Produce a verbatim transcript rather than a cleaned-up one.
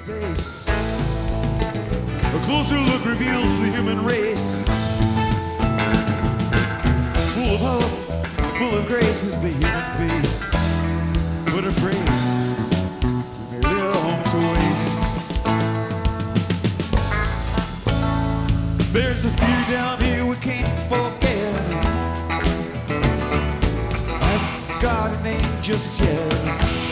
space. A closer look reveals the human race. Full of hope, full of grace is the human face. But afraid, we may live home to waste. There's a fear down here we can't forget. Hasn't got a name just yet.